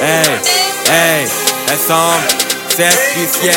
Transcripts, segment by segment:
ای حسام 021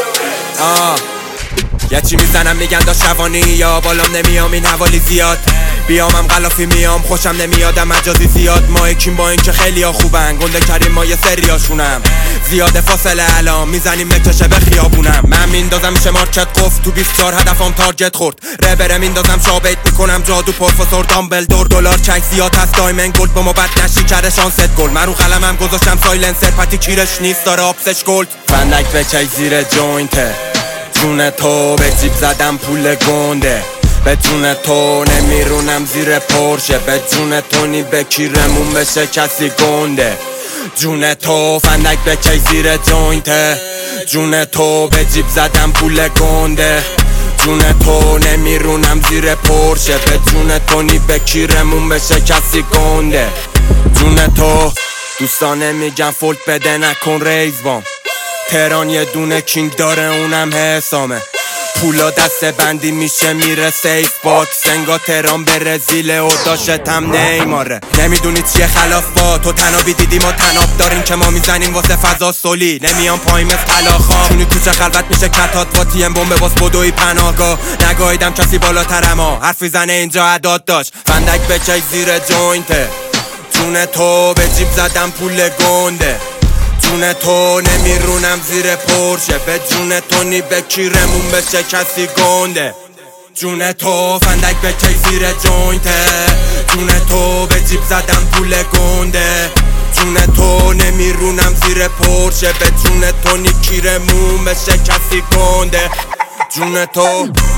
یه چی میزنم میگن داشت روانی یا بالام نمیام این حوالی زیاد بیامم غلافی میام خوشم نمیادم مجازی زیاد ما یکیم با این که خیلی ها خوبن گنده کریم ما یه سریاشونم زیاده فاصله الان میزنیم بکشه به خیابونم من میندازم میشه مارکت قفل تو 24 هدفم تارگت خورد ربره میندازم شابیت میکنم جادو پروفسور دامبلدور دلار چک زیاد هست دایمن گلد با ما بد نشی کره شانست گل من رو قلمم گذاشتم سایلنسر پتی کیرش نیست داره آبسش گلد فندک بچای زیر جوینته جون تو به جیب زدم پول گنده به جون تو نمیرونم زیر پرشه به جون تو نی بکیرمون بشه کسی گنده جون تو فندک بکی زیر جوینته جون تو به جیب زدم پول گنده جون تو نمیرونم زیر پرشه به جون تو نی بکیرمون بشه کسی گنده جون تو دوستانه میگن فولت بده نکن ریز بام تهران یه دونه کینگ داره اونم حسامه پولا دست بندی میشه میره سیف باکس انگا تهران برزیل و داشتم نیماره نمیدونی چیه خلاف با تو تنابی دیدی ما تناب داریم که ما میزنیم واسه فضا سولی نمیان پایین مثل طلاخا چونی تو چه خلوت میشه کتات با تیم بمب باز بدوی پناهگاه نگاهیدم کسی بالاتر ما حرفی زنه اینجا عداد داشت فندک بچای زیر جوینته جون تو به جیب زدم پول گنده جون تو نمیرونم زیر پرشه به جون تو نی بکیرمون بشه کسی گنده جون تو فندک بکی زیر جوینته جون تو به جیب زدم پول گنده جون تو نمیرونم زیر پرشه به جون تو نی کیرمون بشه کسی گنده جون تو